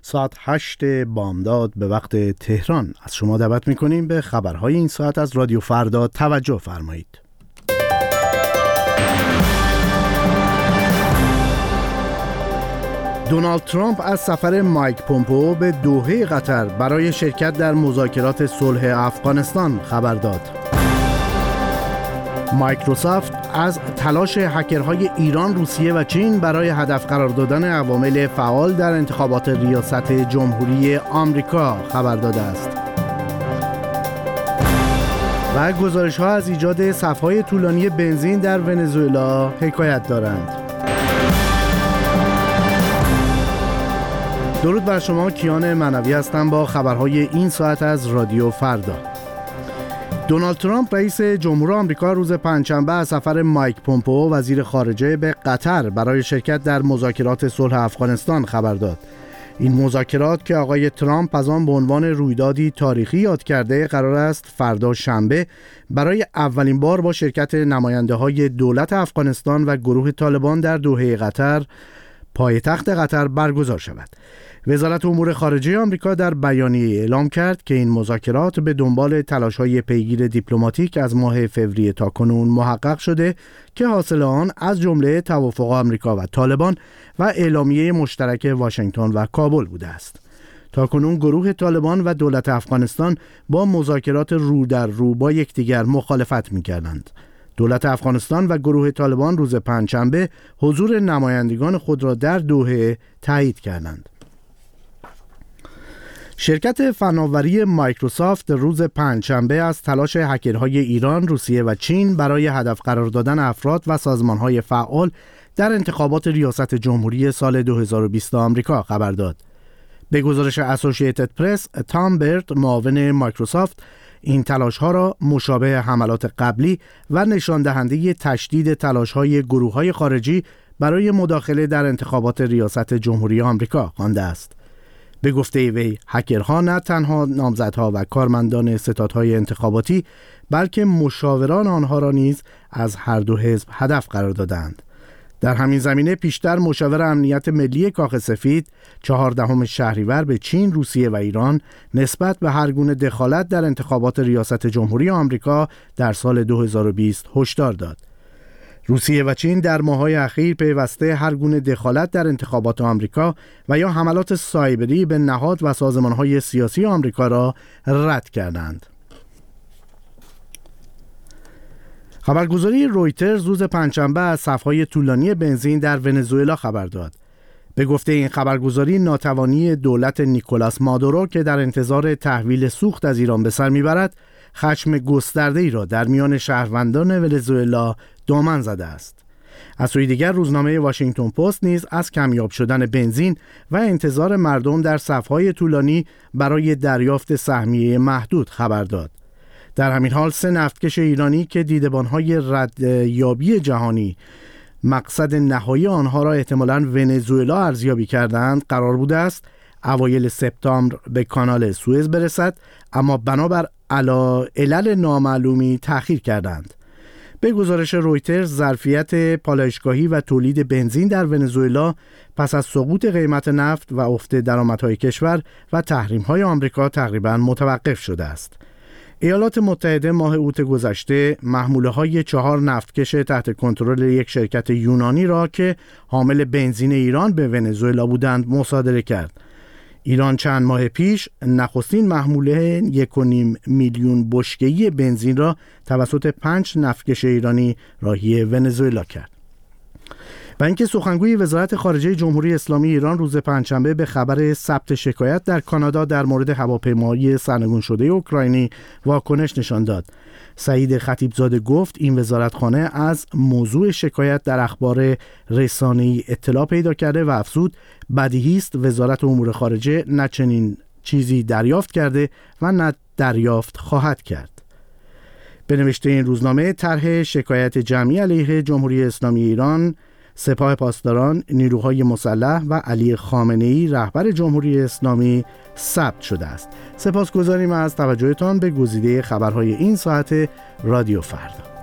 ساعت 8 بامداد به وقت تهران از شما دعوت می‌کنیم به خبرهای این ساعت از رادیو فردا توجه فرمایید. دونالد ترامپ از سفر مایک پومپئو به دوحه قطر برای شرکت در مذاکرات صلح افغانستان خبر داد. مایکروسافت از تلاش هکرهای ایران، روسیه و چین برای هدف قرار دادن عوامل فعال در انتخابات ریاست جمهوری آمریکا خبر داده است. و گزارش‌ها از ایجاد صف‌های طولانی بنزین در ونزوئلا حکایت دارند. درود بر شما، کیان معنوی هستم با خبرهای این ساعت از رادیو فردا. دونالد ترامپ رئیس جمهور آمریکا روز پنجشنبه از سفر مایک پومپئو وزیر خارجه به قطر برای شرکت در مذاکرات صلح افغانستان خبر داد. این مذاکرات که آقای ترامپ از آن به عنوان رویدادی تاریخی یاد کرده، قرار است فردا شنبه برای اولین بار با شرکت نماینده‌های دولت افغانستان و گروه طالبان در دوحه قطر، پایتخت قطر، برگزار شود. وزارت امور خارجه آمریکا در بیانیه اعلام کرد که این مذاکرات به دنبال تلاش‌های پیگیر دیپلماتیک از ماه فوریه تا کنون محقق شده که حاصل آن از جمله توافق آمریکا و طالبان و اعلامیه مشترک واشنگتن و کابل بوده است. تا کنون گروه طالبان و دولت افغانستان با مذاکرات رو در رو با یکدیگر مخالفت می‌کردند. دولت افغانستان و گروه طالبان روز پنجشنبه حضور نمایندگان خود را در دوحه تایید کردند. شرکت فناوری مایکروسافت روز پنجشنبه از تلاش هکرهای ایران، روسیه و چین برای هدف قرار دادن افراد و سازمانهای فعال در انتخابات ریاست جمهوری سال 2020 آمریکا خبر داد. به گزارش اسوسییتد پرس، تام برت، معاون مایکروسافت، این تلاش‌ها را مشابه حملات قبلی و نشان دهنده تشدید تلاش‌های گروه‌های خارجی برای مداخله در انتخابات ریاست جمهوری آمریکا خوانده است. به گفته وی، هکرها نه تنها نامزدها و کارمندان ستادهای انتخاباتی، بلکه مشاوران آنها را نیز از هر دو حزب هدف قرار دادند. در همین زمینه پیشتر مشاور امنیت ملی کاخ سفید 14 شهریور به چین، روسیه و ایران نسبت به هر گونه دخالت در انتخابات ریاست جمهوری آمریکا در سال 2020 هشدار داد. روسیه و چین در ماه‌های اخیر پیوسته هر گونه دخالت در انتخابات آمریکا و یا حملات سایبری به نهاد و سازمان‌های سیاسی آمریکا را رد کردند. خبرگزاری رویترز روز پنجشنبه از صف‌های طولانی بنزین در ونزوئلا خبر داد. به گفته این خبرگزاری، ناتوانی دولت نیکولاس مادورو که در انتظار تحویل سوخت از ایران به سر میبرد، خشم گسترده‌ای را در میان شهروندان ونزوئلا دامن زده است. از سوی دیگر روزنامه واشنگتن پست نیز از کمیاب شدن بنزین و انتظار مردم در صف‌های طولانی برای دریافت سهمیه محدود خبر داد. در همین حال 3 نفتکش ایرانی که دیدبان‌های ردیابی جهانی مقصد نهایی آنها را احتمالاً ونزوئلا ارزیابی کردند، قرار بوده است اوایل سپتامبر به کانال سوئز برسد، اما بنابر علل نامعلومی تأخیر کردند. به گزارش رویترز، ظرفیت پالایشگاهی و تولید بنزین در ونزوئلا پس از سقوط قیمت نفت و افت درآمدهای کشور و تحریم‌های آمریکا تقریباً متوقف شده است. ایالات متحده ماه اوت گذشته محموله‌های 4 نفتکش تحت کنترل یک شرکت یونانی را که حامل بنزین ایران به ونزوئلا بودند مصادره کرد. ایران چند ماه پیش نخستین محموله 1.5 میلیون بشکه‌ای بنزین را توسط 5 نفتکش ایرانی راهی ونزوئلا کرد. و اینکه سخنگوی وزارت خارجه جمهوری اسلامی ایران روز پنجشنبه به خبر ثبت شکایت در کانادا در مورد هواپیمایی سرنگون شده اوکراینی واکنش نشان داد. سعید خطیبزاده گفت این وزارتخانه از موضوع شکایت در اخبار رسانه‌ای اطلاع پیدا کرده و افزود بدیهی است وزارت امور خارجه نه چنین چیزی دریافت کرده و نه دریافت خواهد کرد. به نوشته این روزنامه، طرح شکایت جمعی علیه جمهوری اسلامی ایران، سپاه پاسداران، نیروهای مسلح و علی خامنه‌ای رهبر جمهوری اسلامی ثبت شده است. سپاسگزاریم از توجهتان به گزیده خبرهای این ساعت رادیو فردا.